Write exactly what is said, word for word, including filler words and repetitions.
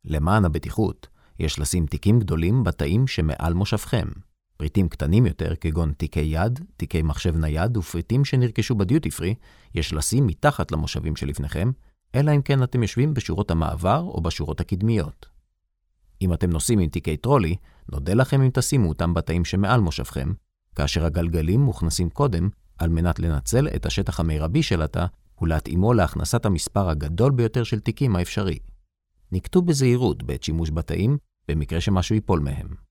למען הבטיחות, יש לשים תיקים גדולים בתאים שמעל מושבכם. פריטים קטנים יותר, כגון תיקי יד, תיקי מחשב נייד ופריטים שנרכשו בדיוטי פרי, יש לשים מתחת למושבים שלפניכם, אלא אם כן אתם יושבים בשורות המעבר או בשורות הקדמיות. אם אתם נוסעים עם תיקי טרולי, נודה לכם אם תשימו אותם בתאים שמעל מושבכם, כאשר הגלגלים מוכנסים קודם, על מנת לנצל את השטח המרבי של התא ולהתאימו להכנסת המספר הגדול ביותר של תיקים האפשרי. נקטו בזהירות בעת שימוש בתאים, במקרה שמשהו ייפול מהם.